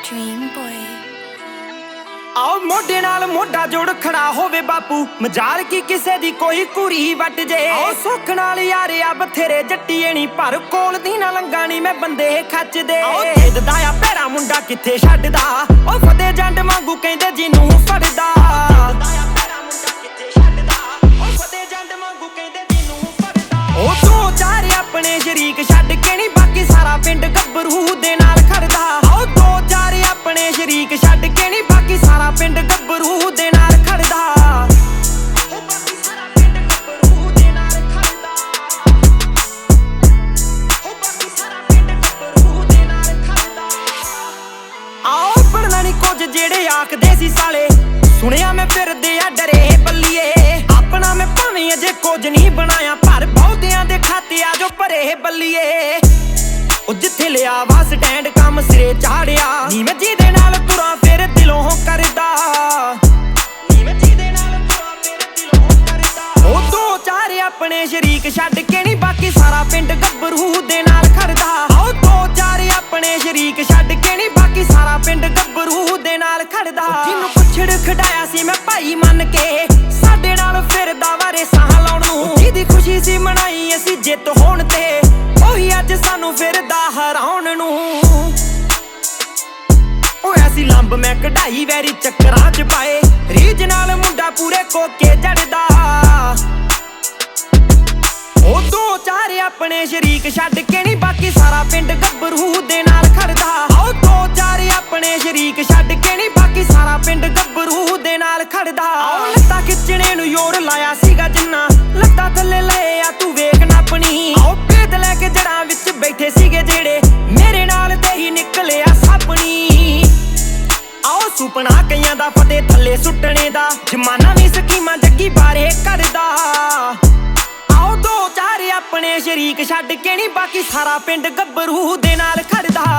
Dream boy। आओ मोढे नाल मोढा जोड़ खड़ा होवे बापू, मजाल की किसे दी कोई कुड़ी वट जे। आओ सुख नाल यारे आ बथेरे जट्टीए नी, पर कोल दी ना लंगा नी मैं बंदे खच दे। आओ तेददा आ पैरा मुंडा किथे छड्डदा, ओ फते जंड वांगू कहंदे जिन्नू फड़दा। ओ दो चार अपने शरीक छड्ड के नी, बाकी सारा पिंड गब्बरू दे नाल खड़दा। आओ दो चार अपने शरीक छड्ड के नी, बाकी सारा पिंड गब्बरू दे नाल खड़दा। आओ पढ़ना नी कुछ जेड़े आखदे सी साले, सुनिया मैं फिरदे आ डरे बल्लीए। अपना मैं भावें अजे कुछ नहीं बनाया, पर बहुतियां दे खाते आ जो भरे बल्लीए। ओ जिथे लिया वा स्टैंड कम सिरे चाड़िया, नी मैं जिहदे नाल तुरा फिर दिलों करदा। ओ दो चार अपने शरीक छड्ड के नी, बाकी सारा पिंड गब्बरू दे नाल खड़दा। आओ दो चार अपने शरीक छड्ड के नी, बाकी सारा पिंड गब्बरू दे नाल खड़दा। जिन्नू पुछड़ खडाया सी मैं भाई मन के, साडे नाल फिरदा वारे साह लाउण नूं। जिहदी खुशी सी मनाई असीं जिੱਤ होण ते, ओही अज सानू फिरदा हराउण नूं। ओ ऐसी लंब मैं कढाई वैरी चक्करां च पाए, रीज नाल मुंडा पूरे कोके जड़दा। ओ दो चार अपने शरीक छड्ड के नी, बाकी सारा पिंड गब्बरू दे नाल खड़दा। आओ दो चार अपने शरीक छड्ड के नी, बाकी सारा पिंड गब्बरू दे नाल खड़दा। आओ लत्ता खिच्चने नूं जोर लाया सीगा जिन्ना, लत्ता थल्ले लए आ तू वेख ना अपनी। आओ भेद लैके जड़ां विच बैठे सीगे जेड़े, मेरे नाल ते ही निकलिया सपनी। आओ सुपना कईयां दा फते थल्ले सुट्टने दा, जमाना भी स्कीमां जग्गी बारे करदा। आओ दो चार अपने शरीक छड्ड के नी, बाकी सारा पिंड गब्बरू दे नाल खड़दा।